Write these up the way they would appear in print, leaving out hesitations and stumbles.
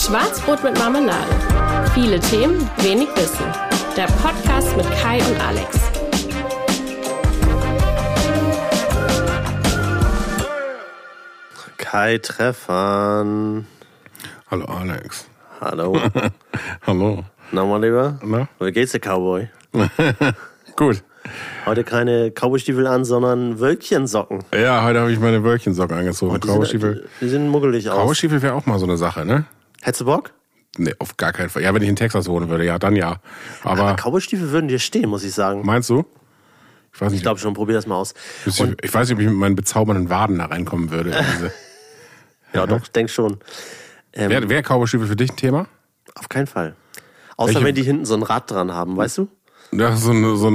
Schwarzbrot mit Marmelade. Viele Themen, wenig Wissen. Der Podcast mit Kai und Alex. Kai Treffan. Hallo Alex. Hallo. Hallo. Na, mein Lieber? Na? Wie geht's dir, Cowboy? Gut. Heute keine Cowboystiefel an, sondern Wölkchensocken. Ja, heute habe ich meine Wölkchensocken angezogen. Die sehen muggelig aus. Cowboystiefel wäre auch mal so eine Sache, ne? Hättest du Bock? Nee, auf gar keinen Fall. Ja, wenn ich in Texas wohnen würde, ja, dann ja. Aber Cowboystiefel würden dir stehen, muss ich sagen. meinst du? Ich weiß nicht. Ich glaube schon, probier das mal aus. Ich weiß nicht, ob ich mit meinen bezaubernden Waden da reinkommen würde. Ja, doch, denk schon. Wäre Cowboystiefel für dich ein Thema? Auf keinen Fall. Außer wenn die hinten so ein Rad dran haben, weißt du? Ja, so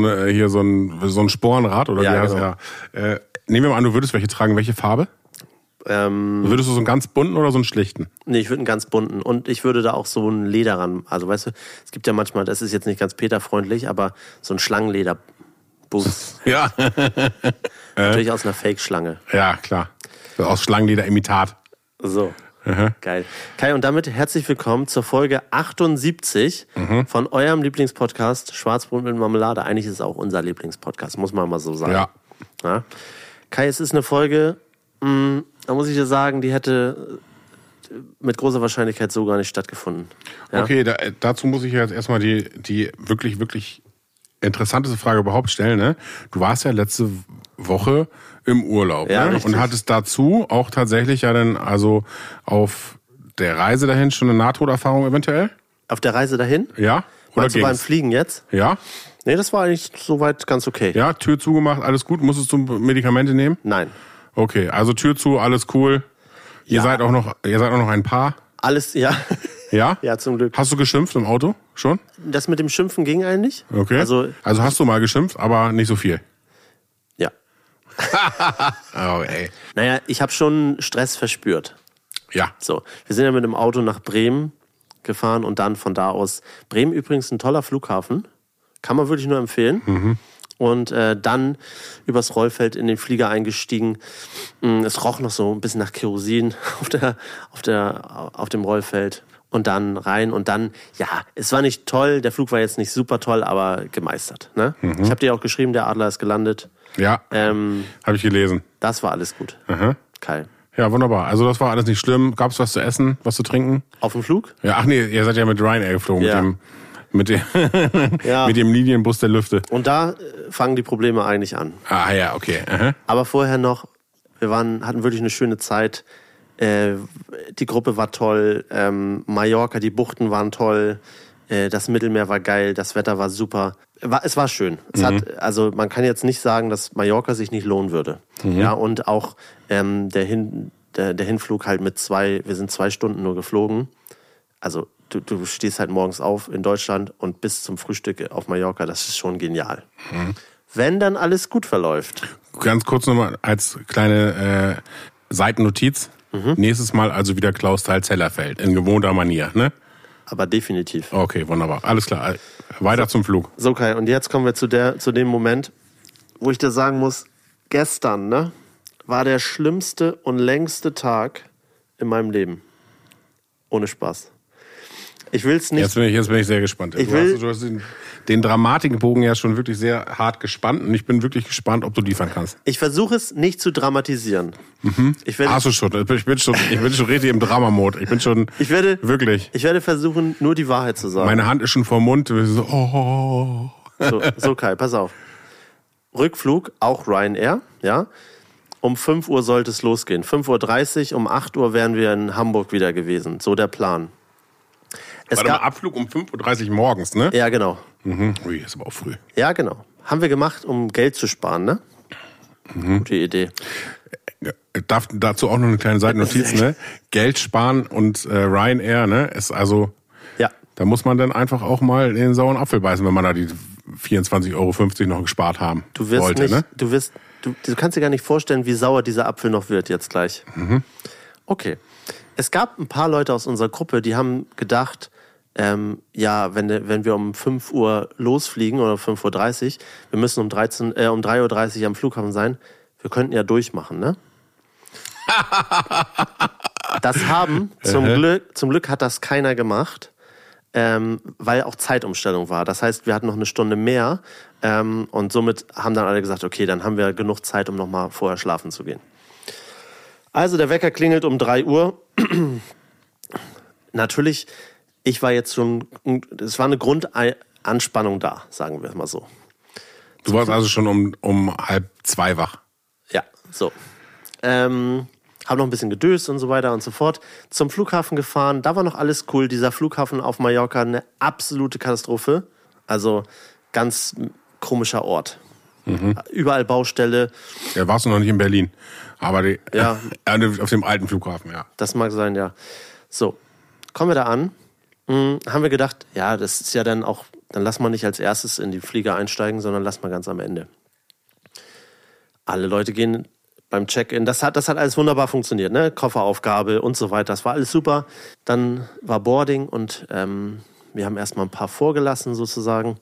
ein Sporenrad oder Ja, wie heißt genau. Nehmen wir mal an, du würdest welche tragen. Welche Farbe? Würdest du so einen ganz bunten oder so einen schlichten? Nee, ich würde einen ganz bunten. Und ich würde da auch so ein Leder ran. Also weißt du, es gibt ja manchmal, das ist jetzt nicht ganz peterfreundlich, aber so ein Schlangenleder-Boots. Ja. Natürlich aus einer Fake-Schlange. Ja, klar. Aus Schlangenleder-Imitat. So. Aha. Geil. Kai, und damit herzlich willkommen zur Folge 78 von eurem Lieblingspodcast Schwarzbrot mit Marmelade. Eigentlich ist es auch unser Lieblingspodcast, muss man mal so sagen. Ja. Kai, es ist eine Folge, da muss ich dir sagen, die hätte mit großer Wahrscheinlichkeit so gar nicht stattgefunden. Ja? Okay, dazu muss ich jetzt erstmal die wirklich, wirklich interessanteste Frage überhaupt stellen. Ne? Du warst ja letzte Woche im Urlaub, ja, ne? Und hattest dazu auch tatsächlich ja dann also auf der Reise dahin schon eine Nahtoderfahrung eventuell? Auf der Reise dahin? Ja? Oder Meinst du beim Fliegen jetzt? Ja? Nee, das war eigentlich soweit ganz okay. Ja, Tür zugemacht, alles gut. Musstest du Medikamente nehmen? Nein. Okay, also Tür zu, alles cool. Ja. Ihr seid auch noch ein Paar? Alles, ja. Ja? Ja, zum Glück. Hast du geschimpft im Auto schon? Das mit dem Schimpfen ging eigentlich. Okay. Also hast du mal geschimpft, aber nicht so viel. Ja. Oh, ey. Naja, ich habe schon Stress verspürt. Ja. So, wir sind ja mit dem Auto nach Bremen gefahren und dann von da aus. Bremen übrigens ein toller Flughafen. Kann man wirklich nur empfehlen. Mhm. Und dann übers Rollfeld in den Flieger eingestiegen. Es roch noch so ein bisschen nach Kerosin auf dem Rollfeld. Und dann rein und dann, ja, es war nicht toll. Der Flug war jetzt nicht super toll, aber gemeistert. Ne? Ich habe dir auch geschrieben, der Adler ist gelandet. Ja, habe ich gelesen. Das war alles gut. Aha. Kai. Ja, wunderbar. Also das war alles nicht schlimm. Gab's was zu essen, was zu trinken? Auf dem Flug? Ja, ach nee, ihr seid ja mit Ryanair geflogen, Ja. mit dem Linienbus der Lüfte. Und da fangen die Probleme eigentlich an. Ah ja, okay. Aha. Aber vorher noch, hatten wirklich eine schöne Zeit. Die Gruppe war toll, Mallorca, die Buchten waren toll, das Mittelmeer war geil, das Wetter war super. Es war schön. Also man kann jetzt nicht sagen, dass Mallorca sich nicht lohnen würde. Ja, und auch der Hinflug halt wir sind 2 Stunden nur geflogen. Also du stehst halt morgens auf in Deutschland und bis zum Frühstück auf Mallorca, das ist schon genial. Wenn dann alles gut verläuft. Ganz kurz nochmal als kleine Seitennotiz. Nächstes Mal also wieder Klausthal-Zellerfeld in gewohnter Manier, ne? Aber definitiv. Okay, wunderbar. Alles klar. Weiter zum Flug. So, Kai, und jetzt kommen wir zu dem Moment, wo ich dir sagen muss, gestern, ne, war der schlimmste und längste Tag in meinem Leben. Ohne Spaß. Ich will's nicht. Jetzt bin ich sehr gespannt. Du hast den Dramatikbogen ja schon wirklich sehr hart gespannt und ich bin wirklich gespannt, ob du liefern kannst. Ich versuche es nicht zu dramatisieren. Hast du schon. Ich bin schon richtig im Dramamod. Ich werde versuchen, nur die Wahrheit zu sagen. Meine Hand ist schon vorm Mund. So, Kai, pass auf. Rückflug, auch Ryanair, ja. Um 5 Uhr sollte es losgehen. 5:30 Uhr, um 8 Uhr wären wir in Hamburg wieder gewesen. So der Plan. Abflug um 5:30 Uhr morgens, ne? Ja, genau. Ui, ist aber auch früh. Ja, genau. Haben wir gemacht, um Geld zu sparen, ne? Gute Idee. Darf dazu auch noch eine kleine Seitennotiz, ne? Geld sparen und Ryanair, ne? Ist also, ja. Da muss man dann einfach auch mal in den sauren Apfel beißen, wenn man da die 24,50 € noch gespart haben wollte, ne? Du kannst dir gar nicht vorstellen, wie sauer dieser Apfel noch wird jetzt gleich. Okay. Es gab ein paar Leute aus unserer Gruppe, die haben gedacht, wenn wir um 5 Uhr losfliegen oder 5:30 Uhr, wir müssen um 3:30 Uhr am Flughafen sein, wir könnten ja durchmachen, ne? Das haben, zum Glück hat das keiner gemacht, weil auch Zeitumstellung war. Das heißt, wir hatten noch eine Stunde mehr und somit haben dann alle gesagt, okay, dann haben wir genug Zeit, um nochmal vorher schlafen zu gehen. Also der Wecker klingelt um 3 Uhr. Natürlich, ich war jetzt schon, es war eine Grundanspannung da, sagen wir es mal so. Du warst also schon um 1:30 wach. Ja, so. Haben noch ein bisschen gedöst und so weiter und so fort. Zum Flughafen gefahren, da war noch alles cool. Dieser Flughafen auf Mallorca, eine absolute Katastrophe. Also ganz komischer Ort. Überall Baustelle. Ja, warst du noch nicht in Berlin. Aber auf dem alten Flughafen, ja. Das mag sein, ja. So, kommen wir da an. Haben wir gedacht, ja, das ist ja dann auch, dann lass mal nicht als erstes in die Flieger einsteigen, sondern lass mal ganz am Ende. Alle Leute gehen beim Check-in. Das hat alles wunderbar funktioniert, ne? Kofferaufgabe und so weiter. Das war alles super. Dann war Boarding und wir haben erstmal ein paar vorgelassen sozusagen.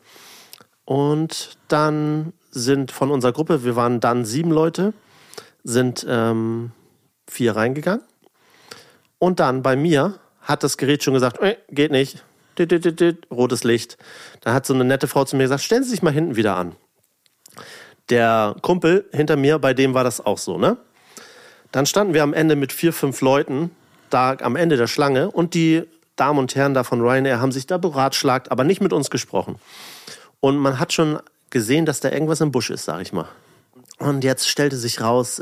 Und dann sind von unserer Gruppe, wir waren dann 7 Leute, sind 4 reingegangen. Und dann bei mir hat das Gerät schon gesagt, geht nicht, rotes Licht. Dann hat so eine nette Frau zu mir gesagt, stellen Sie sich mal hinten wieder an. Der Kumpel hinter mir, bei dem war das auch so, ne? Dann standen wir am Ende mit 4, 5 Leuten da am Ende der Schlange und die Damen und Herren da von Ryanair haben sich da beratschlagt, aber nicht mit uns gesprochen. Und man hat schon gesehen, dass da irgendwas im Busch ist, sag ich mal. Und jetzt stellte sich raus,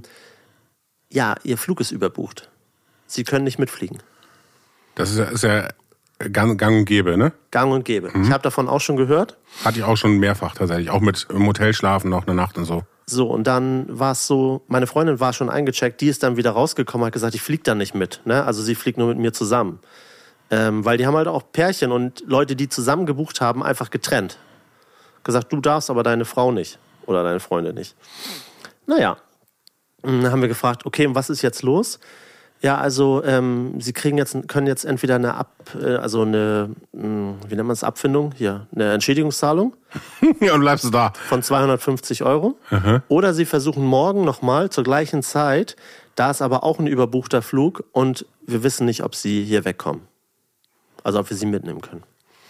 ja, Ihr Flug ist überbucht. Sie können nicht mitfliegen. Das ist ja gang und gäbe, ne? Gang und gäbe. Ich habe davon auch schon gehört. Hatte ich auch schon mehrfach tatsächlich. Auch mit im Hotel schlafen noch eine Nacht und so. So, und dann war es so, meine Freundin war schon eingecheckt, die ist dann wieder rausgekommen, hat gesagt, ich fliege da nicht mit. Ne? Also sie fliegt nur mit mir zusammen. Weil die haben halt auch Pärchen und Leute, die zusammen gebucht haben, einfach getrennt. Gesagt, du darfst, aber deine Frau nicht. Oder deine Freundin nicht. Naja, dann haben wir gefragt, okay, was ist jetzt los? Ja, also Sie können jetzt entweder eine wie nennt man es, Abfindung? Hier, eine Entschädigungszahlung. Ja, und bleibst du da. Von 250 €. Oder Sie versuchen morgen nochmal zur gleichen Zeit. Da ist aber auch ein überbuchter Flug und wir wissen nicht, ob Sie hier wegkommen. Also ob wir Sie mitnehmen können.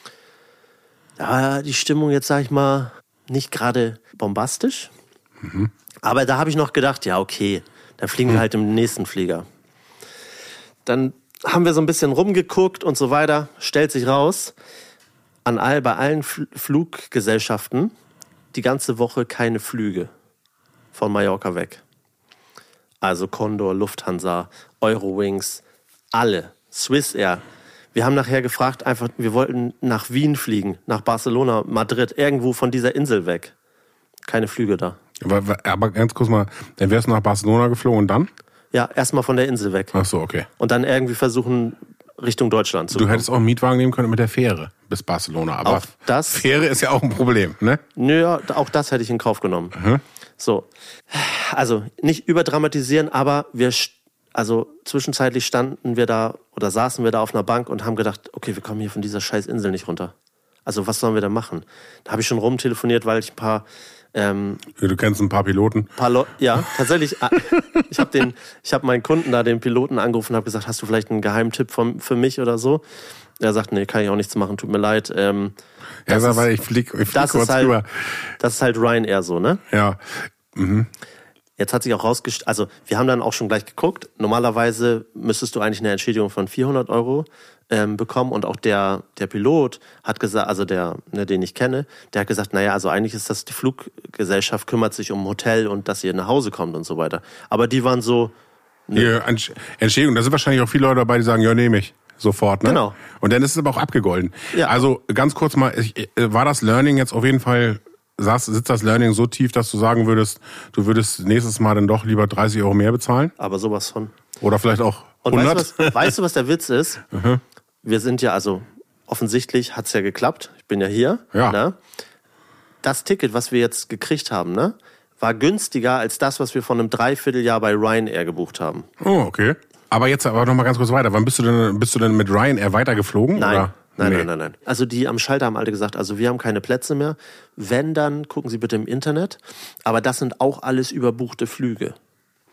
Da war die Stimmung jetzt, sag ich mal, nicht gerade bombastisch. Aber da habe ich noch gedacht, ja okay, dann fliegen wir halt im nächsten Flieger. Dann haben wir so ein bisschen rumgeguckt und so weiter. Stellt sich raus, bei allen Fluggesellschaften die ganze Woche keine Flüge von Mallorca weg. Also Condor, Lufthansa, Eurowings, alle. Swissair. Wir haben nachher gefragt, wir wollten nach Wien fliegen, nach Barcelona, Madrid, irgendwo von dieser Insel weg. Keine Flüge da. Aber ganz kurz mal, dann wärst du nach Barcelona geflogen und dann? Ja, erstmal von der Insel weg. Ach so, okay. Und dann irgendwie versuchen, Richtung Deutschland zu kommen. Du hättest auch einen Mietwagen nehmen können mit der Fähre bis Barcelona. Aber Fähre ist ja auch ein Problem, ne? Nö, ja, auch das hätte ich in Kauf genommen. So. Also, nicht überdramatisieren, aber zwischenzeitlich saßen wir da auf einer Bank und haben gedacht, okay, wir kommen hier von dieser scheiß Insel nicht runter. Also, was sollen wir da machen? Da habe ich schon rumtelefoniert, weil ich ein paar du kennst ein paar Piloten? Ja, tatsächlich. Ich habe meinen Kunden da, den Piloten, angerufen und habe gesagt, hast du vielleicht einen Geheimtipp für mich oder so? Er sagt, nee, kann ich auch nichts machen, tut mir leid. Weil ich flieg kurz rüber. Das ist halt Ryanair so, ne? Ja. Jetzt hat sich auch rausgestellt, also wir haben dann auch schon gleich geguckt, normalerweise müsstest du eigentlich eine Entschädigung von 400 € bekommen und auch der Pilot hat gesagt, also den ich kenne, der hat gesagt, naja, also eigentlich ist das, die Fluggesellschaft kümmert sich um Hotel und dass ihr nach Hause kommt und so weiter. Aber die waren so... Hier, Entschädigung, da sind wahrscheinlich auch viele Leute dabei, die sagen, ja, nehme ich. Sofort, ne? Genau. Und dann ist es aber auch abgegolten. Ja. Also ganz kurz mal, war das Learning jetzt auf jeden Fall... Sitzt das Learning so tief, dass du sagen würdest, du würdest nächstes Mal dann doch lieber 30 € mehr bezahlen? Aber sowas von. Oder vielleicht auch 100? Und weißt du, was der Witz ist? Wir sind ja, also offensichtlich hat's ja geklappt. Ich bin ja hier. Ja. Ne? Das Ticket, was wir jetzt gekriegt haben, ne, war günstiger als das, was wir von einem Dreivierteljahr bei Ryanair gebucht haben. Oh, okay. Aber jetzt noch mal ganz kurz weiter. Wann bist du denn mit Ryanair weitergeflogen? Nein. Oder? Nein. Also die am Schalter haben alle gesagt, also wir haben keine Plätze mehr. Wenn, dann gucken Sie bitte im Internet. Aber das sind auch alles überbuchte Flüge.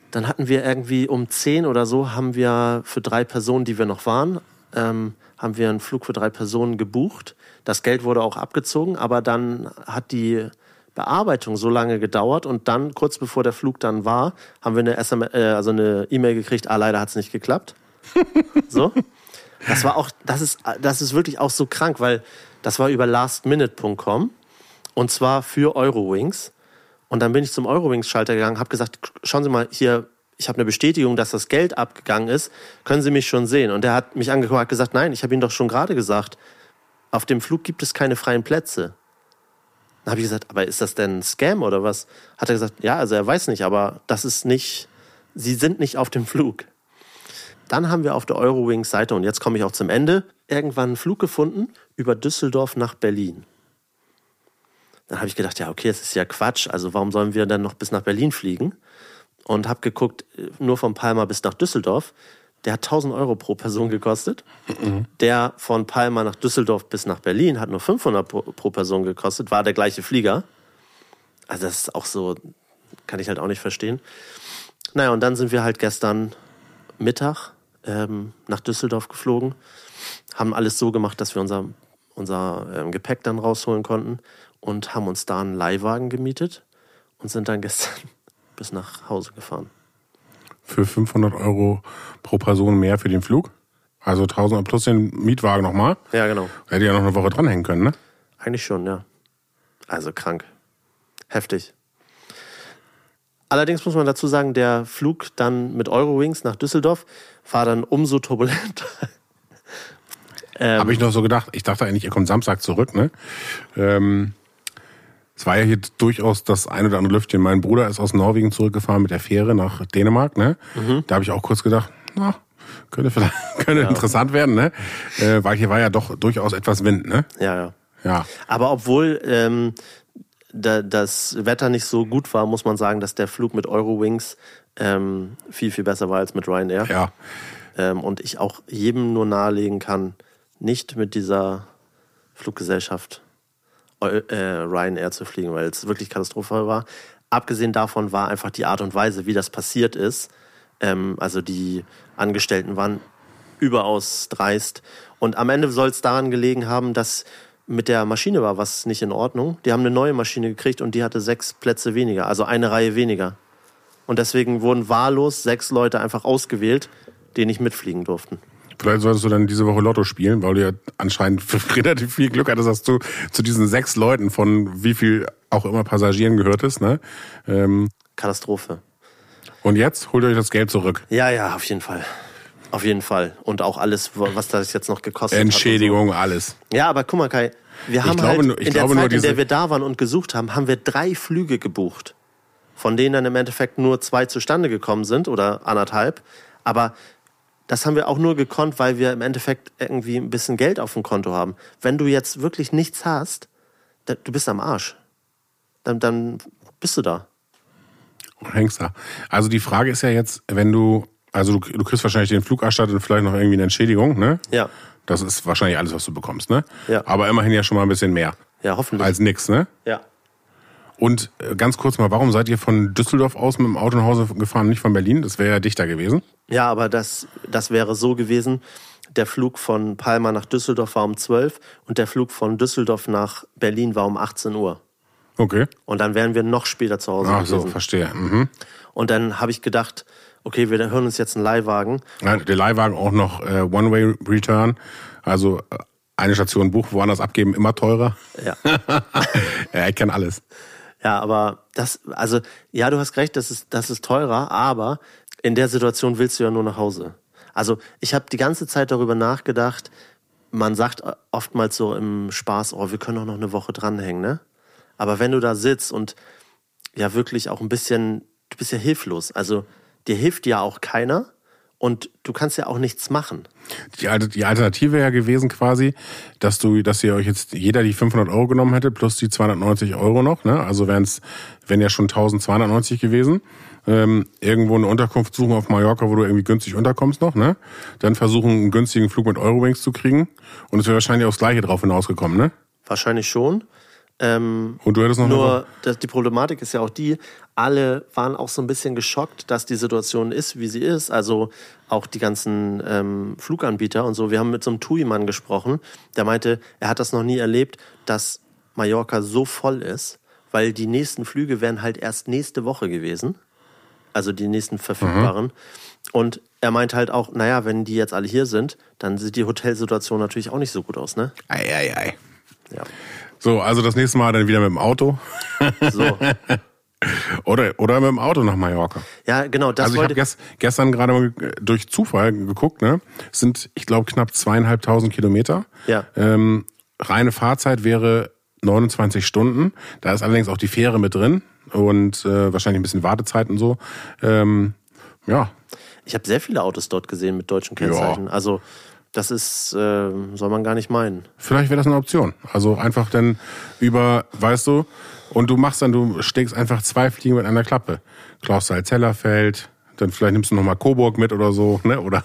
dann hatten wir irgendwie um 10 oder so, haben wir für 3 Personen, die wir noch waren, haben wir einen Flug für 3 Personen gebucht. Das Geld wurde auch abgezogen, aber dann hat die Bearbeitung so lange gedauert und dann, kurz bevor der Flug dann war, haben wir eine E-Mail gekriegt, leider hat es nicht geklappt. So. Das ist wirklich auch so krank, weil das war über lastminute.com und zwar für Eurowings. Und dann bin ich zum Eurowings-Schalter gegangen, habe gesagt, schauen Sie mal hier, ich habe eine Bestätigung, dass das Geld abgegangen ist, können Sie mich schon sehen? Und der hat mich angeguckt und hat gesagt, nein, ich habe Ihnen doch schon gerade gesagt, auf dem Flug gibt es keine freien Plätze. Dann habe ich gesagt, aber ist das denn ein Scam oder was? Hat er gesagt, ja, also er weiß nicht, aber das ist nicht, Sie sind nicht auf dem Flug. Dann haben wir auf der Eurowings-Seite, und jetzt komme ich auch zum Ende, irgendwann einen Flug gefunden über Düsseldorf nach Berlin. Dann habe ich gedacht, ja okay, das ist ja Quatsch, also warum sollen wir dann noch bis nach Berlin fliegen? Und habe geguckt, nur von Palma bis nach Düsseldorf, der hat 1.000 Euro pro Person gekostet. Mhm. Der von Palma nach Düsseldorf bis nach Berlin hat nur 500 pro Person gekostet, war der gleiche Flieger. Also das ist auch so, kann ich halt auch nicht verstehen. Naja, und dann sind wir halt gestern Mittag nach Düsseldorf geflogen, haben alles so gemacht, dass wir unser Gepäck dann rausholen konnten und haben uns da einen Leihwagen gemietet und sind dann gestern bis nach Hause gefahren. Für 500 Euro pro Person mehr für den Flug? Also 1.000 plus den Mietwagen nochmal? Ja, genau. Hätte ja noch eine Woche dranhängen können, ne? Eigentlich schon, ja. Also krank. Heftig. Allerdings muss man dazu sagen, der Flug dann mit Eurowings nach Düsseldorf war dann umso turbulenter. Habe ich noch so gedacht. Ich dachte eigentlich, ihr kommt Samstag zurück, ne? Es war ja hier durchaus das ein oder andere Lüftchen. Mein Bruder ist aus Norwegen zurückgefahren mit der Fähre nach Dänemark, ne? Mhm. Da habe ich auch kurz gedacht, könnte interessant werden, ne? Weil hier war ja doch durchaus etwas Wind, ne? Ja. Ja. Aber obwohl das Wetter nicht so gut war, muss man sagen, dass der Flug mit Eurowings viel, viel besser war als mit Ryanair. Ja. Und ich auch jedem nur nahelegen kann, nicht mit dieser Fluggesellschaft Ryanair zu fliegen, weil es wirklich katastrophal war. Abgesehen davon war einfach die Art und Weise, wie das passiert ist. Also die Angestellten waren überaus dreist. Und am Ende soll es daran gelegen haben, dass mit der Maschine war was nicht in Ordnung. Die haben eine neue Maschine gekriegt und die hatte 6 Plätze weniger, also eine Reihe weniger. Und deswegen wurden wahllos 6 Leute einfach ausgewählt, die nicht mitfliegen durften. Vielleicht solltest du dann diese Woche Lotto spielen, weil du ja anscheinend relativ viel Glück hattest, dass du zu diesen 6 Leuten von wie viel auch immer Passagieren gehörtest, ne? Katastrophe. Und jetzt holt euch das Geld zurück. Ja, auf jeden Fall. Auf jeden Fall. Und auch alles, was das jetzt noch gekostet hat. Entschädigung, so. Alles. Ja, aber guck mal, Kai, wir haben in der Zeit, in der wir da waren und gesucht haben, haben wir 3 Flüge gebucht. Von denen dann im Endeffekt nur 2 zustande gekommen sind oder 1,5. Aber das haben wir auch nur gekonnt, weil wir im Endeffekt irgendwie ein bisschen Geld auf dem Konto haben. Wenn du jetzt wirklich nichts hast, du bist am Arsch. Dann bist du da. Und hängst da. Also die Frage ist ja jetzt, wenn du kriegst wahrscheinlich den Flug erstattet und vielleicht noch irgendwie eine Entschädigung, ne? Ja. Das ist wahrscheinlich alles, was du bekommst, ne? Ja. Aber immerhin ja schon mal ein bisschen mehr. Ja, hoffentlich. Als nix, ne? Ja. Und ganz kurz mal, warum seid ihr von Düsseldorf aus mit dem Auto nach Hause gefahren, nicht von Berlin? Das wäre ja dichter gewesen. Ja, aber das wäre so gewesen, der Flug von Palma nach Düsseldorf war um 12 und der Flug von Düsseldorf nach Berlin war um 18 Uhr. Okay. Und dann wären wir noch später zu Hause gewesen. Ach so, verstehe. Mhm. Und dann habe ich gedacht, okay, wir hören uns jetzt einen Leihwagen. Ja, der Leihwagen auch noch One-Way-Return, also eine Station Buch, woanders abgeben, immer teurer. Ja. Ja, ich kenne alles. Ja, aber du hast recht, das ist teurer, aber in der Situation willst du ja nur nach Hause. Also ich habe die ganze Zeit darüber nachgedacht, man sagt oftmals so im Spaß, wir können auch noch eine Woche dranhängen, ne? Aber wenn du da sitzt und ja wirklich auch ein bisschen, du bist ja hilflos, also dir hilft ja auch keiner und du kannst ja auch nichts machen. Die Alternative wäre ja gewesen quasi, dass ihr euch jetzt jeder die 500 Euro genommen hätte plus die 290 Euro noch, ne? Also wären ja schon 1290 gewesen. Irgendwo eine Unterkunft suchen auf Mallorca, wo du irgendwie günstig unterkommst noch, ne? Dann versuchen, einen günstigen Flug mit Eurowings zu kriegen und es wäre wahrscheinlich aufs Gleiche drauf hinausgekommen, ne? Wahrscheinlich schon. Und du hättest noch nur die Problematik ist ja auch die, alle waren auch so ein bisschen geschockt, dass die Situation ist, wie sie ist. Also auch die ganzen Fluganbieter und so. Wir haben mit so einem TUI-Mann gesprochen, der meinte, er hat das noch nie erlebt, dass Mallorca so voll ist, weil die nächsten Flüge wären halt erst nächste Woche gewesen. Also die nächsten verfügbaren. Und er meint halt auch, naja, wenn die jetzt alle hier sind, dann sieht die Hotelsituation natürlich auch nicht so gut aus, ne? Ei. Ja. So, also das nächste Mal dann wieder mit dem Auto. So. Oder mit dem Auto nach Mallorca. Ja, genau. Das also ich habe gestern gerade mal durch Zufall geguckt, ne? Es sind, ich glaube, knapp 2.500 Kilometer. Ja. Reine Fahrzeit wäre 29 Stunden. Da ist allerdings auch die Fähre mit drin und wahrscheinlich ein bisschen Wartezeit und so. Ja. Ich habe sehr viele Autos dort gesehen mit deutschen Kennzeichen. Ja. Also das ist, soll man gar nicht meinen. Vielleicht wäre das eine Option. Also einfach dann weißt du, und du steckst einfach 2 Fliegen mit einer Klappe. Klausthal-Zellerfeld, dann vielleicht nimmst du nochmal Coburg mit oder so, ne? Oder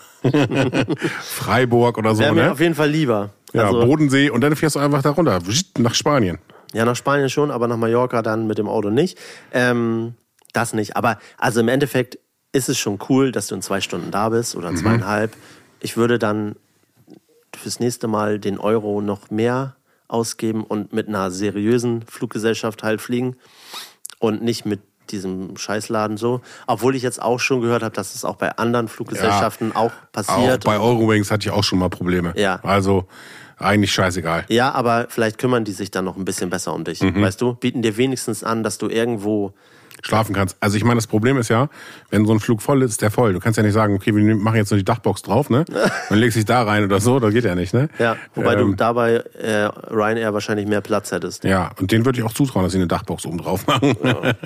Freiburg oder so, wäre mir ne? auf jeden Fall lieber. Ja, also, Bodensee und dann fährst du einfach da runter, nach Spanien. Ja, nach Spanien schon, aber nach Mallorca dann mit dem Auto nicht. Das nicht. Aber also im Endeffekt ist es schon cool, dass du in 2 Stunden da bist oder in 2,5. Ich würde dann fürs nächste Mal den Euro noch mehr ausgeben und mit einer seriösen Fluggesellschaft halt fliegen und nicht mit diesem Scheißladen so. Obwohl ich jetzt auch schon gehört habe, dass es auch bei anderen Fluggesellschaften auch passiert. Auch bei Eurowings hatte ich auch schon mal Probleme. Ja. Also eigentlich scheißegal. Ja, aber vielleicht kümmern die sich dann noch ein bisschen besser um dich. Weißt du, bieten dir wenigstens an, dass du irgendwo schlafen kannst. Also ich meine, das Problem ist ja, wenn so ein Flug voll ist der voll. Du kannst ja nicht sagen, okay, wir machen jetzt nur die Dachbox drauf, ne? Und legst dich da rein oder so, das geht ja nicht, ne? Ja, wobei du dabei Ryanair wahrscheinlich mehr Platz hättest. Ja, und denen würde ich auch zutrauen, dass sie eine Dachbox oben drauf machen.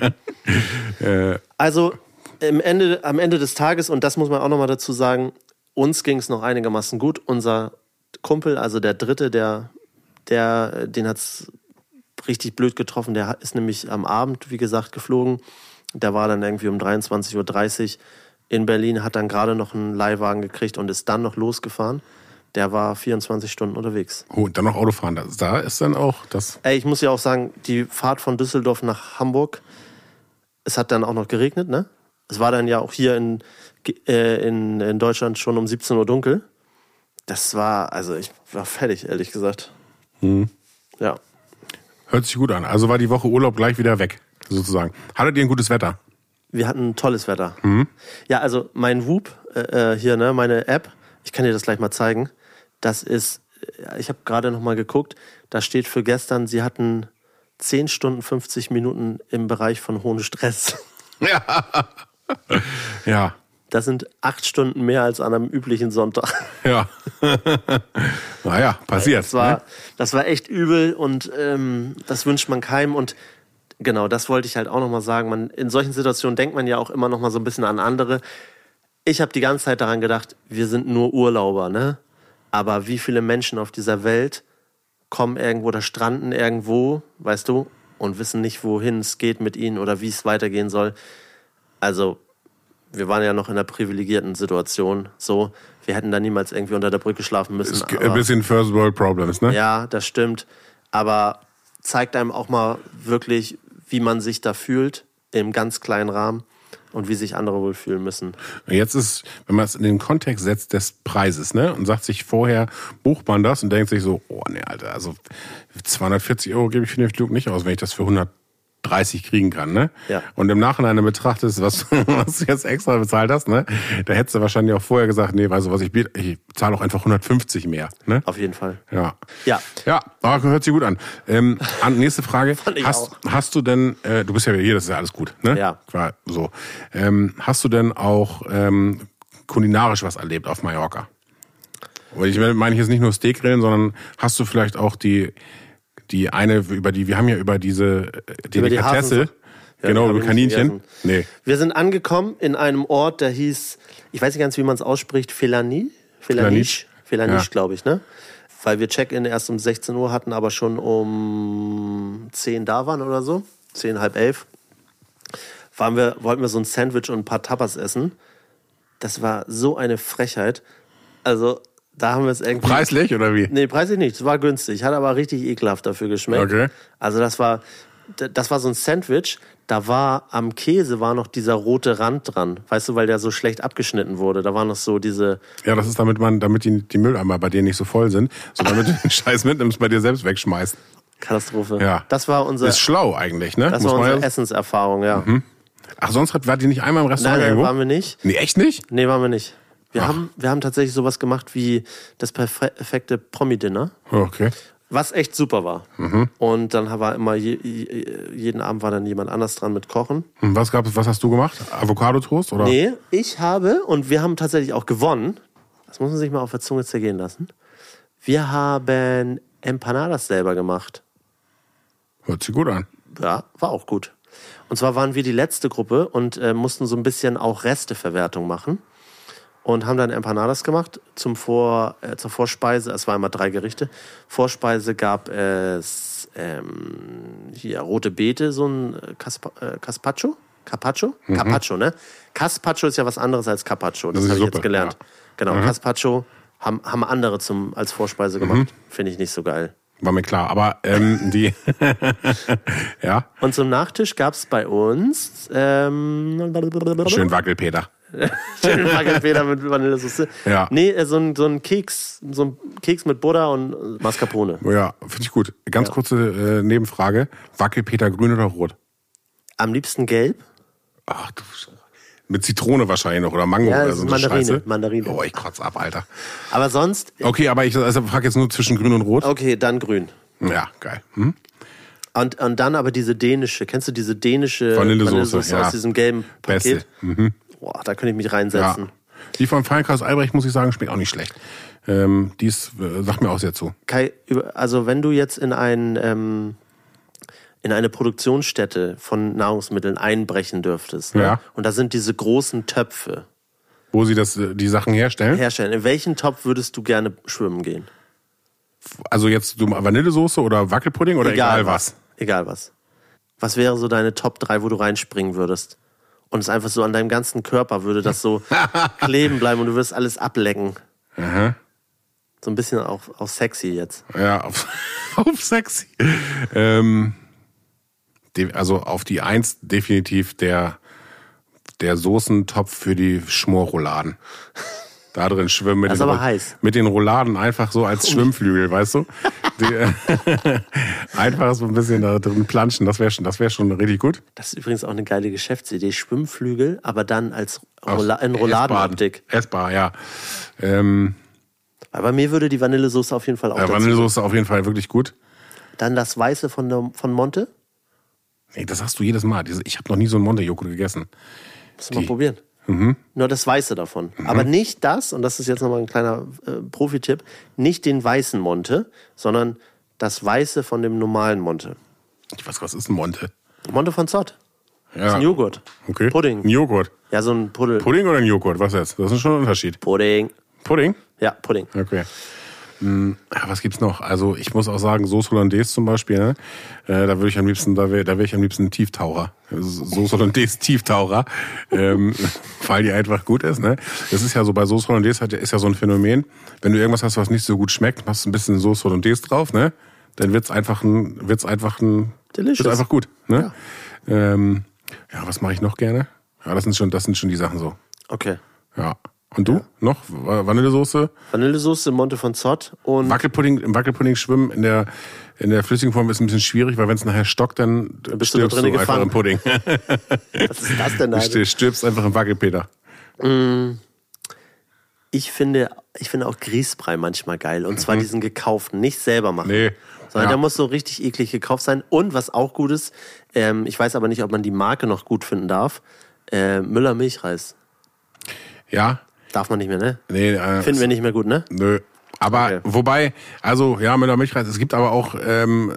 Ja. Also am Ende des Tages, und das muss man auch nochmal dazu sagen, uns ging es noch einigermaßen gut. Unser Kumpel, also der Dritte, den hat's richtig blöd getroffen. Der ist nämlich am Abend, wie gesagt, geflogen. Der war dann irgendwie um 23.30 Uhr in Berlin, hat dann gerade noch einen Leihwagen gekriegt und ist dann noch losgefahren. Der war 24 Stunden unterwegs. Oh, und dann noch Autofahren. Da ist dann auch das... Ey, ich muss ja auch sagen, die Fahrt von Düsseldorf nach Hamburg, es hat dann auch noch geregnet, ne? Es war dann ja auch hier in Deutschland schon um 17 Uhr dunkel. Das war, also ich war fertig, ehrlich gesagt. Ja. Hört sich gut an. Also war die Woche Urlaub gleich wieder weg, sozusagen. Hattet ihr ein gutes Wetter? Wir hatten tolles Wetter. Ja, also mein Whoop hier, ne, meine App, ich kann dir das gleich mal zeigen. Das ist, ich habe gerade noch mal geguckt, da steht für gestern, sie hatten 10 Stunden, 50 Minuten im Bereich von hohem Stress. Ja. Das sind 8 Stunden mehr als an einem üblichen Sonntag. Ja. Naja, passiert. Das war echt übel und das wünscht man keinem. Und genau, das wollte ich halt auch nochmal sagen. In solchen Situationen denkt man ja auch immer noch mal so ein bisschen an andere. Ich habe die ganze Zeit daran gedacht, wir sind nur Urlauber, ne? Aber wie viele Menschen auf dieser Welt kommen irgendwo oder stranden irgendwo, weißt du, und wissen nicht, wohin es geht mit ihnen oder wie es weitergehen soll. Also wir waren ja noch in einer privilegierten Situation. So, wir hätten da niemals irgendwie unter der Brücke schlafen müssen. Ein bisschen First World Problems, ne? Ja, das stimmt. Aber zeigt einem auch mal wirklich, wie man sich da fühlt, im ganz kleinen Rahmen und wie sich andere wohl fühlen müssen. Jetzt ist, wenn man es in den Kontext setzt des Preises, ne, und sagt sich vorher, bucht man das und denkt sich so, oh ne, Alter, also 240 € gebe ich für den Flug nicht aus, wenn ich das für 130 kriegen kann, ne? Ja. Und im Nachhinein betrachtest, was du jetzt extra bezahlt hast, ne? Da hättest du wahrscheinlich auch vorher gesagt, nee, weißt du was, ich zahle auch einfach 150 mehr, ne? Auf jeden Fall. Ja. Ja. Ja, aber hört sich gut an. Nächste Frage. Auch. Hast du denn, du bist ja hier, das ist ja alles gut, ne? Ja. War so. Hast du denn auch kulinarisch was erlebt auf Mallorca? Und ich meine jetzt nicht nur Steakgrillen, sondern hast du vielleicht auch die eine, wir haben ja über diese Delikatesse, genau, über Kaninchen. Nee. Wir sind angekommen in einem Ort, der hieß, ich weiß nicht ganz, wie man es ausspricht, Felanitsch, Ja. glaube ich, ne? Weil wir Check-in erst um 16 Uhr hatten, aber schon um 10 da waren oder so, 10, halb 11, wollten wir so ein Sandwich und ein paar Tapas essen. Das war so eine Frechheit. Also Da haben wir es irgendwie... Preislich oder wie? Nee, preislich nicht. Es war günstig. Hat aber richtig ekelhaft dafür geschmeckt. Okay. Also das war so ein Sandwich. Da war am Käse noch dieser rote Rand dran. Weißt du, weil der so schlecht abgeschnitten wurde. Da war noch so diese... Ja, das ist damit die Mülleimer bei dir nicht so voll sind. So damit du den Scheiß mitnimmst, bei dir selbst wegschmeißt. Katastrophe. Ja. Das war Ist schlau eigentlich, ne? Das war unsere Essenserfahrung, ja. Mhm. Ach, sonst wart ihr nicht einmal im Restaurant irgendwo? Nein, waren wir nicht. Nee, echt nicht? Nee, waren wir nicht. Wir haben tatsächlich sowas gemacht wie das perfekte Promi-Dinner. Okay. Was echt super war. Und dann war immer, jeden Abend war dann jemand anders dran mit Kochen. Was hast du gemacht? Avocado-Toast, oder? Nee, und wir haben tatsächlich auch gewonnen. Das muss man sich mal auf der Zunge zergehen lassen. Wir haben Empanadas selber gemacht. Hört sich gut an. Ja, war auch gut. Und zwar waren wir die letzte Gruppe und mussten so ein bisschen auch Resteverwertung machen. Und haben dann Empanadas gemacht zur Vorspeise. Es waren immer 3 Gerichte. Vorspeise gab es hier rote Beete, so ein Carpaccio? Carpaccio, ne? Carpaccio ist ja was anderes als Carpaccio. Das habe ich jetzt gelernt. Ja. Genau, Carpaccio haben andere als Vorspeise gemacht. Finde ich nicht so geil. War mir klar, aber die... ja. Und zum Nachtisch gab es bei uns... Schön Wackelpeter. Schön Wackelpeter mit Vanillesoße. Ja. Nee, so ein Keks mit Butter und Mascarpone. Ja, finde ich gut. Ganz kurze Nebenfrage. Wackelpeter grün oder rot? Am liebsten gelb. Ach du mit Zitrone wahrscheinlich noch oder Mango oder so eine Scheiße. Mandarine. Oh, ich kotze ab, Alter. Aber sonst... Okay, aber ich frage jetzt nur zwischen grün und rot. Okay, dann grün. Ja, geil. Und dann aber diese dänische, kennst du diese dänische Vanillesoße aus diesem gelben Paket? Beste. Boah, da könnte ich mich reinsetzen. Ja. Die von Feinkreis Albrecht, muss ich sagen, schmeckt auch nicht schlecht. Die sagt mir auch sehr zu. Kai, also wenn du jetzt in eine Produktionsstätte von Nahrungsmitteln einbrechen dürftest, ne? Ja. Und da sind diese großen Töpfe. Wo sie die Sachen herstellen? In welchen Topf würdest du gerne schwimmen gehen? Also jetzt Vanillesoße oder Wackelpudding oder egal was? Egal was. Was wäre so deine Top 3, wo du reinspringen würdest? Und es einfach so an deinem ganzen Körper würde das so kleben bleiben und du würdest alles ablecken. Aha. So ein bisschen auf sexy jetzt. Ja, auf sexy. Also auf die 1 definitiv der Soßentopf für die Schmorrouladen. Da drin schwimmen das ist aber heiß. Mit den Rouladen einfach so als Schwimmflügel, weißt du? Einfach so ein bisschen da drin planschen, das wäre schon richtig gut. Das ist übrigens auch eine geile Geschäftsidee. Schwimmflügel, aber dann als in Rouladenoptik. Essbar, ja. Aber bei mir würde die Vanillesoße auf jeden Fall auch dazu. Vanillesoße auf jeden Fall wirklich gut. Dann das Weiße von Monte. Nee, das hast du jedes Mal. Ich habe noch nie so einen Monte-Joghurt gegessen. Musst du mal probieren. Nur das Weiße davon. Aber nicht das, und das ist jetzt nochmal ein kleiner Profi-Tipp, nicht den weißen Monte, sondern das Weiße von dem normalen Monte. Ich weiß, was ist ein Monte? Monte von Zott. Ja. Das ist ein Joghurt. Okay. Pudding. Ein Joghurt. Ja, so ein Pudding. Pudding oder ein Joghurt? Was jetzt? Das ist schon ein Unterschied. Pudding. Pudding? Ja, Pudding. Okay. Ja, was gibt's noch? Also ich muss auch sagen, Sauce Hollandaise zum Beispiel, ne? Da wäre ich am liebsten ein Tieftaucher. Sauce Hollandaise Tieftaucher, weil die einfach gut ist, ne? Das ist ja so, bei Sauce Hollandaise ist ja so ein Phänomen, wenn du irgendwas hast, was nicht so gut schmeckt, machst du ein bisschen Sauce Hollandaise drauf, ne? Dann wird's einfach gut, ne? Ja, was mache ich noch gerne? Ja, das sind schon die Sachen so. Okay. Ja. Und du? Ja. Noch? Vanillesoße? Vanillesoße, Monte von Zott und... Im Wackelpudding schwimmen in der flüssigen Form ist ein bisschen schwierig, weil wenn es nachher stockt, dann bist du da drin einfach im Pudding. Was ist das denn da? Du stirbst einfach im Wackelpeter. Ich finde auch Grießbrei manchmal geil. Und zwar diesen gekauften, nicht selber machen. Nee. Sondern der muss so richtig eklig gekauft sein. Und was auch gut ist, ich weiß aber nicht, ob man die Marke noch gut finden darf, Müller Milchreis. Ja. Darf man nicht mehr, ne? Nee. Finden wir nicht mehr gut, ne? Nö. Aber wobei, also ja, Müller Milchreis, es gibt aber auch eine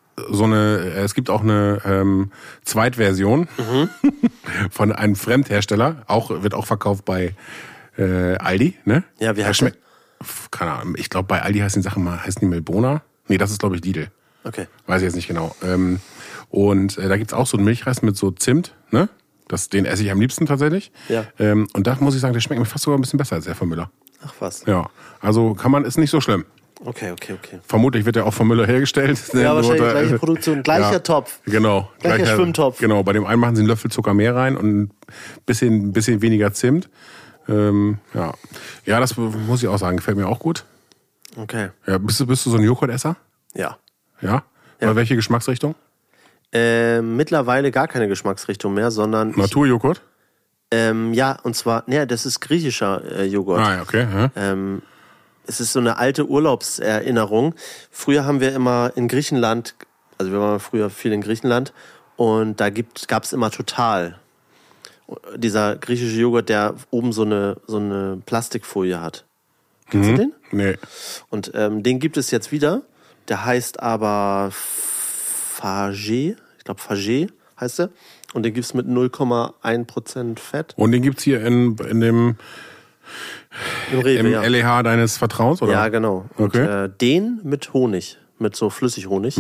Zweitversion von einem Fremdhersteller, wird auch verkauft bei Aldi, ne? Ja, wie heißt das? Keine Ahnung, ich glaube bei Aldi heißen die Melbona. Nee, das ist glaube ich Lidl. Okay. Weiß ich jetzt nicht genau. Und da gibt's auch so einen Milchreis mit so Zimt, ne? Den esse ich am liebsten tatsächlich. Ja. Und da muss ich sagen, der schmeckt mir fast sogar ein bisschen besser als der von Müller. Ach was. Ja, also ist nicht so schlimm. Okay. Vermutlich wird er auch von Müller hergestellt. Ja, wahrscheinlich gleiche Produktion, gleicher Topf. Genau. Gleicher Schwimmtopf. Genau, bei dem einen machen sie einen Löffel Zucker mehr rein und ein bisschen weniger Zimt. Ja, das muss ich auch sagen, gefällt mir auch gut. Okay. Ja, bist du so ein Joghurtesser? Ja. Ja? Oder welche Geschmacksrichtung? Mittlerweile gar keine Geschmacksrichtung mehr, sondern... Naturjoghurt? Ja, und zwar, das ist griechischer Joghurt. Ah, ja, okay. Ja. Es ist so eine alte Urlaubserinnerung. Früher haben wir immer in Griechenland, also wir waren früher viel in Griechenland, und da gab es immer Total. Dieser griechische Joghurt, der oben so eine Plastikfolie hat. Kennst du den? Nee. Und den gibt es jetzt wieder. Der heißt aber Fagé. Ich glaube, Fagé heißt der. Und den gibt es mit 0,1% Fett. Und den gibt's hier in dem Rewe, im LEH deines Vertrauens, oder? Ja, genau. Und Okay. den mit Honig, mit so Flüssighonig.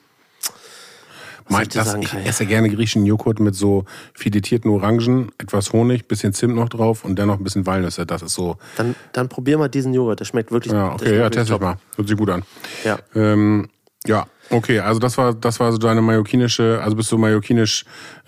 Ich esse gerne griechischen Joghurt mit so filetierten Orangen, etwas Honig, bisschen Zimt noch drauf und dann noch ein bisschen Walnüsse. Das ist so. Dann probier mal diesen Joghurt, der schmeckt wirklich. Ja, okay, ja, teste ich mal. Hört sich gut an. Ja. Ja, okay, also das war so deine mallorquinische, also bist du mallorquinisch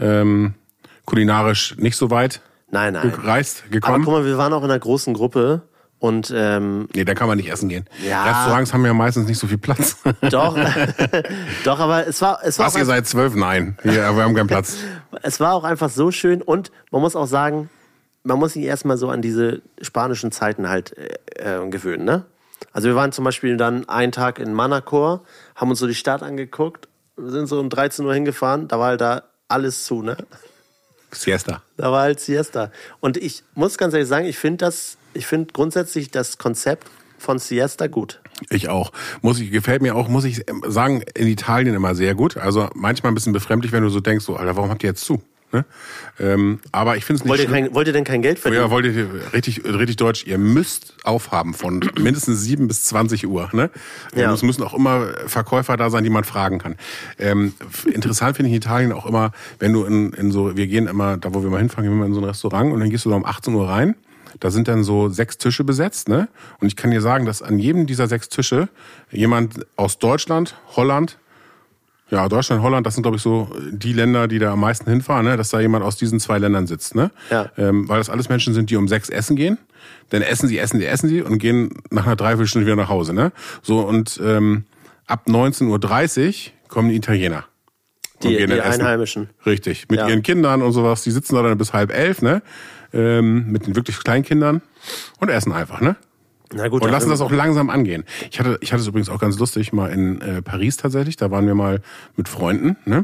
kulinarisch nicht so weit Nein. gekommen? Aber guck mal, wir waren auch in einer großen Gruppe und nee, da kann man nicht essen gehen. Ja. Restaurants haben ja meistens nicht so viel Platz. doch, aber es war Was, ihr seid 12? Nein, wir haben keinen Platz. Es war auch einfach so schön und man muss auch sagen, man muss sich erstmal so an diese spanischen Zeiten halt gewöhnen, ne? Also wir waren zum Beispiel dann einen Tag in Manacor, haben uns so die Stadt angeguckt, sind so um 13 Uhr hingefahren, da war halt da alles zu, ne? Siesta. Da war halt Siesta. Und ich muss ganz ehrlich sagen, ich finde grundsätzlich das Konzept von Siesta gut. Ich auch. Gefällt mir auch, muss ich sagen, in Italien immer sehr gut. Also manchmal ein bisschen befremdlich, wenn du so denkst, so, Alter, warum habt ihr jetzt zu? Ne? Aber ich finde es nicht Wollt ihr denn kein Geld verdienen? Ja, wollt ihr richtig deutsch, ihr müsst aufhaben von mindestens 7 bis 20 Uhr. Ne? Ja. Es müssen auch immer Verkäufer da sein, die man fragen kann. Interessant finde ich in Italien auch immer, wenn du wir gehen immer, da wo wir mal hinfahren, gehen wir mal in so ein Restaurant und dann gehst du da um 18 Uhr rein. Da sind dann so 6 Tische besetzt, ne? Und ich kann dir sagen, dass an jedem dieser 6 Tische jemand aus Deutschland, Holland, Holland, das sind, glaube ich, so die Länder, die da am meisten hinfahren, ne? Dass da jemand aus diesen 2 Ländern sitzt, ne? Ja. Weil das alles Menschen sind, die um 6 essen gehen. Dann essen sie und gehen nach einer Dreiviertelstunde wieder nach Hause, ne? So, und ab 19:30 Uhr kommen die Italiener. Die Einheimischen. Richtig, mit ihren Kindern und sowas. Die sitzen da dann bis 10:30, ne? Mit den wirklich kleinen Kindern und essen einfach, ne? Na gut, und lassen das auch langsam angehen. Ich hatte es übrigens auch ganz lustig, mal in Paris tatsächlich, da waren wir mal mit Freunden, ne?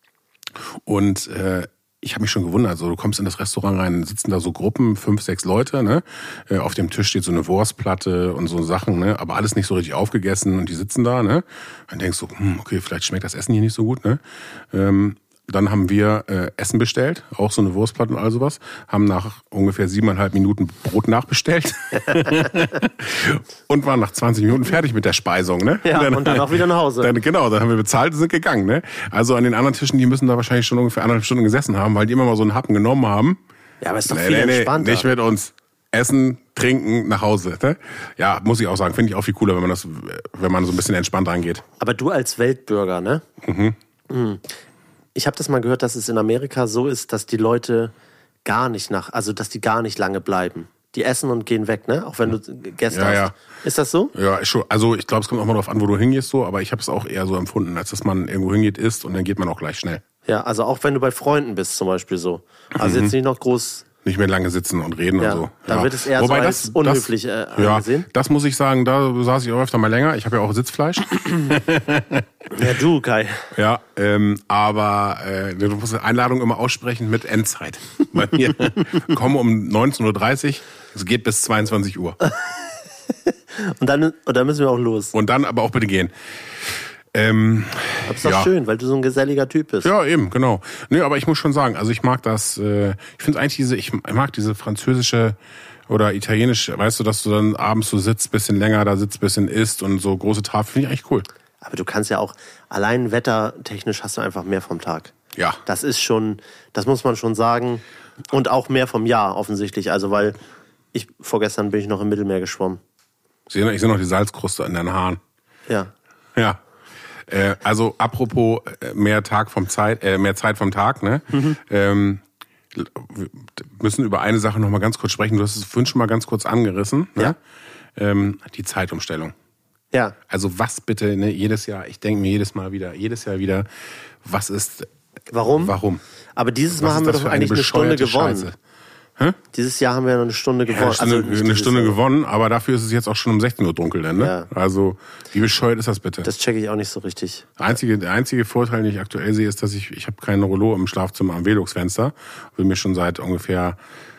Und ich habe mich schon gewundert, so du kommst in das Restaurant rein, sitzen da so Gruppen, 5, 6 Leute, ne? Auf dem Tisch steht so eine Wurstplatte und so Sachen, ne? Aber alles nicht so richtig aufgegessen und die sitzen da, ne? Dann denkst du, okay, vielleicht schmeckt das Essen hier nicht so gut, ne? Dann haben wir Essen bestellt, auch so eine Wurstplatte und all sowas, haben nach ungefähr 7,5 Minuten Brot nachbestellt und waren nach 20 Minuten fertig mit der Speisung. Ne? Ja, und dann auch wieder nach Hause. Dann haben wir bezahlt und sind gegangen. Ne? Also an den anderen Tischen, die müssen da wahrscheinlich schon ungefähr 1,5 Stunden gesessen haben, weil die immer mal so einen Happen genommen haben. Ja, aber ist doch viel entspannter. Nicht mit uns. Essen, trinken, nach Hause. Ne? Ja, muss ich auch sagen, finde ich auch viel cooler, wenn man so ein bisschen entspannt rangeht. Aber du als Weltbürger, ne? Ich habe das mal gehört, dass es in Amerika so ist, dass die Leute dass die gar nicht lange bleiben. Die essen und gehen weg, ne? Auch wenn du Gäste hast. Ja. Ist das so? Ja, schon. Also ich glaube, es kommt auch mal darauf an, wo du hingehst, so, aber ich habe es auch eher so empfunden, als dass man irgendwo hingeht, isst und dann geht man auch gleich schnell. Ja, also auch wenn du bei Freunden bist zum Beispiel so. Also jetzt nicht noch groß... Nicht mehr lange sitzen und reden und so. Dann wird es eher so als unhöflich angesehen. Das muss ich sagen, da saß ich auch öfter mal länger. Ich habe ja auch Sitzfleisch. Ja, du, Kai. Ja, aber du musst eine Einladung immer aussprechen mit Endzeit. Bei mir komme um 19:30 Uhr, es geht bis 22 Uhr. Und dann müssen wir auch los. Und dann aber auch bitte gehen. Das ist doch schön, weil du so ein geselliger Typ bist. Ja, eben, genau. Nee, aber ich muss schon sagen, also ich mag das, ich finde eigentlich ich mag diese französische oder italienische, weißt du, dass du dann abends so sitzt, bisschen länger da sitzt, bisschen isst und so große Tafel, finde ich eigentlich cool. Aber du kannst ja auch, allein wettertechnisch hast du einfach mehr vom Tag. Ja. Das muss man schon sagen. Und auch mehr vom Jahr offensichtlich, also weil Vorgestern bin ich noch im Mittelmeer geschwommen. Ich sehe noch die Salzkruste in deinen Haaren. Ja. Ja. Also apropos mehr Zeit vom Tag, ne? Wir müssen über eine Sache noch mal ganz kurz sprechen. Du hast es vorhin schon mal ganz kurz angerissen. Ne? Ja. Die Zeitumstellung. Ja. Also was bitte, ne, jedes Jahr, ich denke mir jedes Jahr wieder, was ist... Warum? Aber dieses Mal haben wir doch eigentlich eine Stunde gewonnen. Dieses Jahr haben wir noch eine Stunde gewonnen. Ja, eine Stunde gewonnen, aber dafür ist es jetzt auch schon um 16 Uhr dunkel, denn, ne? Ja. Also, wie bescheuert ist das bitte? Das checke ich auch nicht so richtig. Der einzige Vorteil, den ich aktuell sehe, ist, dass ich habe kein Rollo im Schlafzimmer am Velux-Fenster. Will mir schon seit ungefähr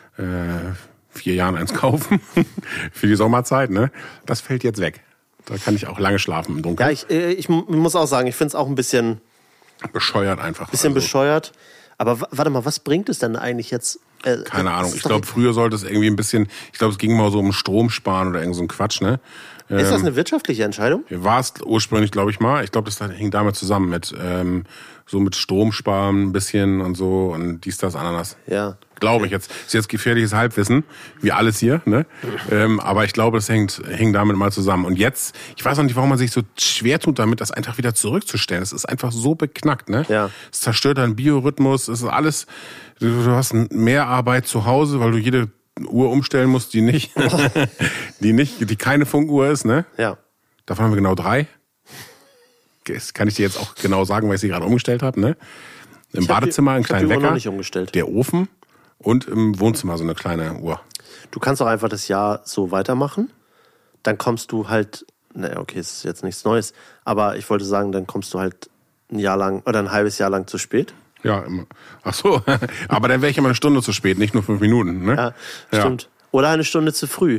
4 Jahren eins kaufen. Für die Sommerzeit, ne? Das fällt jetzt weg. Da kann ich auch lange schlafen im Dunkeln. Ja, ich muss auch sagen, ich finde es auch ein bisschen... bescheuert einfach. Bescheuert. Aber warte mal, was bringt es denn eigentlich jetzt? Keine Ahnung. Ich glaube, früher sollte es irgendwie ein bisschen, ich glaube, es ging mal so um Strom sparen oder irgend so ein Quatsch, ne? Ist das eine wirtschaftliche Entscheidung? War es ursprünglich, glaube ich mal. Ich glaube, das hing damit zusammen mit so mit Strom sparen ein bisschen und so und dies, das, Ananas. Ja. Glaube ich jetzt. Ist jetzt gefährliches Halbwissen, wie alles hier, ne? Aber ich glaube, das hing damit mal zusammen. Und jetzt, ich weiß noch nicht, warum man sich so schwer tut damit, das einfach wieder zurückzustellen. Es ist einfach so beknackt, ne? Ja. Es zerstört deinen Biorhythmus, es ist alles, du hast mehr Arbeit zu Hause, weil du jede Uhr umstellen musst, die keine Funkuhr ist, ne? Ja. Davon haben wir genau 3. Das kann ich dir jetzt auch genau sagen, weil ich sie gerade umgestellt habe, ne? Im Badezimmer einen kleinen Wecker, noch nicht umgestellt. Der Ofen und im Wohnzimmer so eine kleine Uhr. Du kannst auch einfach das Jahr so weitermachen. Dann kommst du halt, okay, es ist jetzt nichts Neues, aber ich wollte sagen, dann kommst du halt ein Jahr lang oder ein halbes Jahr lang zu spät. Ja, immer. Ach so, aber dann wäre ich immer eine Stunde zu spät, nicht nur 5 Minuten, ne? Ja, stimmt. Oder eine Stunde zu früh.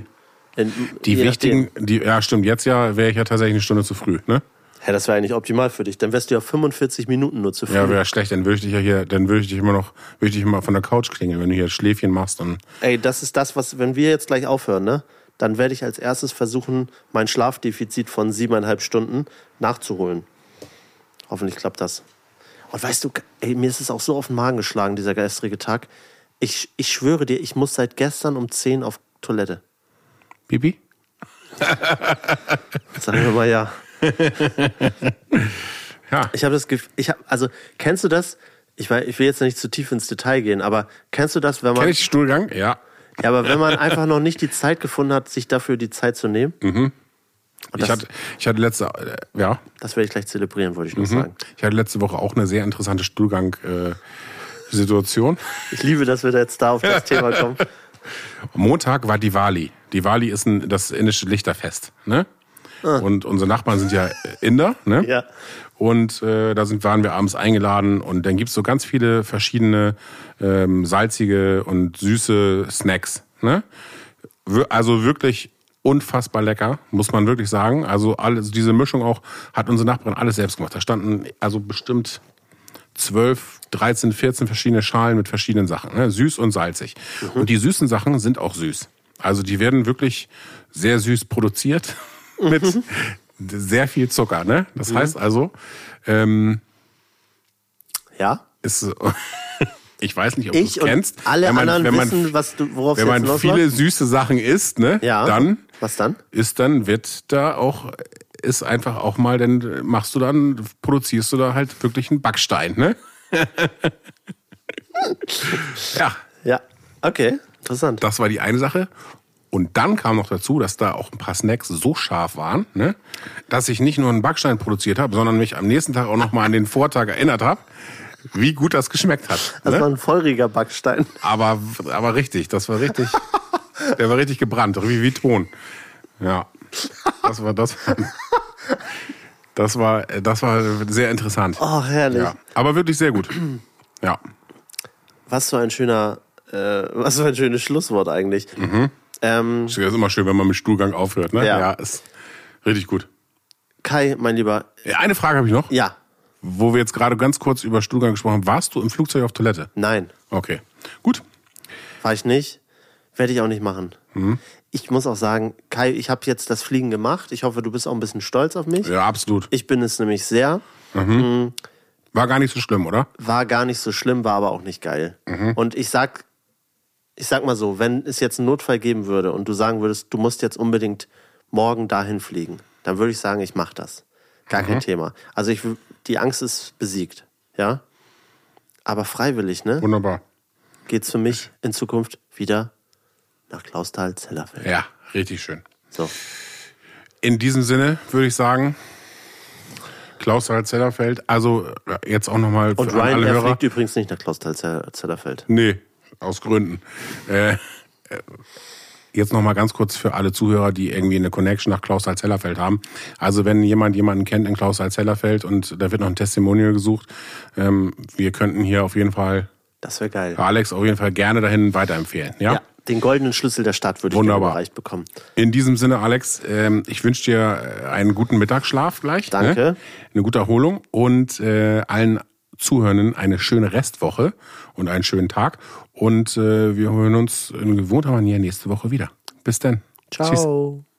Stimmt, jetzt wäre ich ja tatsächlich eine Stunde zu früh, ne? Ja, das wäre eigentlich optimal für dich. Dann wärst du ja 45 Minuten nur zu früh. Ja, wäre schlecht. Dann würde ich dich immer von der Couch klingeln, wenn du hier Schläfchen machst. Ey, das ist das, wenn wir jetzt gleich aufhören, ne? Dann werde ich als erstes versuchen, mein Schlafdefizit von 7,5 Stunden nachzuholen. Hoffentlich klappt das. Und weißt du, ey, mir ist es auch so auf den Magen geschlagen, dieser gestrige Tag. Ich schwöre dir, ich muss seit gestern um 10 auf Toilette. Pipi? Sagen wir mal ja. Ja. Ich habe das Gefühl, kennst du das? Ich will jetzt nicht zu tief ins Detail gehen, aber kennst du das, wenn man... Kenn ich Stuhlgang? Ja. Ja, aber wenn man einfach noch nicht die Zeit gefunden hat, sich dafür die Zeit zu nehmen. Mhm. Ich hatte letzte, ja. Das werde ich gleich zelebrieren, wollte ich noch sagen. Ich hatte letzte Woche auch eine sehr interessante Stuhlgang-Situation. Ich liebe, dass wir da jetzt auf das Thema kommen. Montag war Diwali. Diwali ist das indische Lichterfest, ne? Und unsere Nachbarn sind ja Inder, ne? Ja. Und waren wir abends eingeladen und dann gibt's so ganz viele verschiedene salzige und süße Snacks, ne? Also wirklich unfassbar lecker, muss man wirklich sagen. Also diese Mischung auch hat unsere Nachbarin alles selbst gemacht. Da standen also bestimmt 12, 13, 14 verschiedene Schalen mit verschiedenen Sachen, ne? Süß und salzig. Und die süßen Sachen sind auch süß. Also die werden wirklich sehr süß produziert mit sehr viel Zucker, ne? Das heißt also, ja? Ich weiß nicht, ob du es kennst. Alle anderen wissen, worauf es jetzt Wenn man viele süße Sachen isst, ne? Ja. Dann. Was dann? Produzierst du da halt wirklich einen Backstein, ne? Ja. Ja, okay, interessant. Das war die eine Sache. Und dann kam noch dazu, dass da auch ein paar Snacks so scharf waren, ne, dass ich nicht nur einen Backstein produziert habe, sondern mich am nächsten Tag auch noch mal an den Vortag erinnert habe, wie gut das geschmeckt hat. Das war ein feuriger Backstein. Aber richtig, der war richtig gebrannt, wie Ton. Ja, das war sehr interessant. Oh, herrlich. Ja, aber wirklich sehr gut. Ja. Was für ein schönes Schlusswort eigentlich. Das ist immer schön, wenn man mit Stuhlgang aufhört, ne? Ja. Ja, ist richtig gut. Kai, mein Lieber. Eine Frage habe ich noch. Ja. Wo wir jetzt gerade ganz kurz über Stuhlgang gesprochen haben. Warst du im Flugzeug auf Toilette? Nein. Okay, gut. War ich nicht. Werde ich auch nicht machen. Ich muss auch sagen, Kai, ich habe jetzt das Fliegen gemacht. Ich hoffe, du bist auch ein bisschen stolz auf mich. Ja, absolut. Ich bin es nämlich sehr. War gar nicht so schlimm, oder? War gar nicht so schlimm, war aber auch nicht geil. Und ich sag ich sag mal so, wenn es jetzt einen Notfall geben würde und du sagen würdest, du musst jetzt unbedingt morgen dahin fliegen, dann würde ich sagen, ich mache das. Gar kein Thema. Also die Angst ist besiegt, ja. Aber freiwillig, ne? Wunderbar. Geht's für mich in Zukunft wieder nach Clausthal-Zellerfeld. Ja, richtig schön. So. In diesem Sinne würde ich sagen, Clausthal-Zellerfeld, also jetzt auch nochmal für Und alle Ryanair Hörer. fliegt übrigens nicht nach Clausthal-Zellerfeld. Nee, aus Gründen. Jetzt nochmal ganz kurz für alle Zuhörer, die irgendwie eine Connection nach Clausthal-Zellerfeld haben. Also wenn jemanden kennt in Clausthal-Zellerfeld und da wird noch ein Testimonial gesucht, wir könnten hier auf jeden Fall, Das wäre geil. Alex auf jeden Fall gerne dahin weiterempfehlen. Ja? Den goldenen Schlüssel der Stadt würde ich gerne überreicht bekommen. In diesem Sinne, Alex, ich wünsche dir einen guten Mittagsschlaf gleich. Danke. Ne? Eine gute Erholung und allen Zuhörenden eine schöne Restwoche und einen schönen Tag. Und wir hören uns in gewohnter Manier nächste Woche wieder. Bis dann. Ciao. Tschüss.